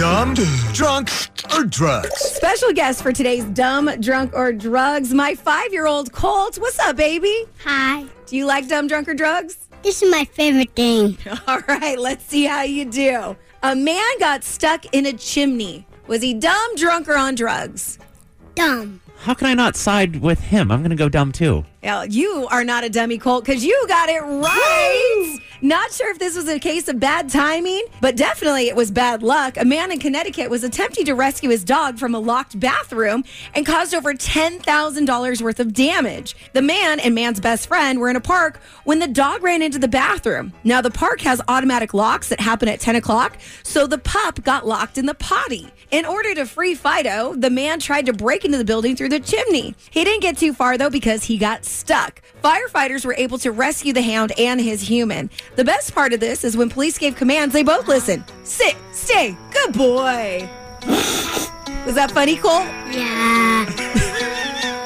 Dumb, drunk, or drugs? Special guest for today's Dumb, Drunk, or Drugs, my 5-year-old Colt. What's up, baby? Hi. Do you like dumb, drunk, or drugs? This is my favorite thing. All right, let's see how you do. A man got stuck in a chimney. Was he dumb, drunk, or on drugs? Dumb. How can I not side with him? I'm going to go dumb, too. Well, you are not a dummy, Colt, because you got it right. Not sure if this was a case of bad timing, but definitely it was bad luck. A man in Connecticut was attempting to rescue his dog from a locked bathroom and caused over $10,000 worth of damage. The man and man's best friend were in a park when the dog ran into the bathroom. Now, the park has automatic locks that happen at 10 o'clock, so the pup got locked in the potty. In order to free Fido, the man tried to break into the building through the chimney. He didn't get too far, though, because he got stuck. Firefighters were able to rescue the hound and his human. The best part of this is when police gave commands, they both listened. Sit, stay, good boy. Was that funny, Cole? Yeah.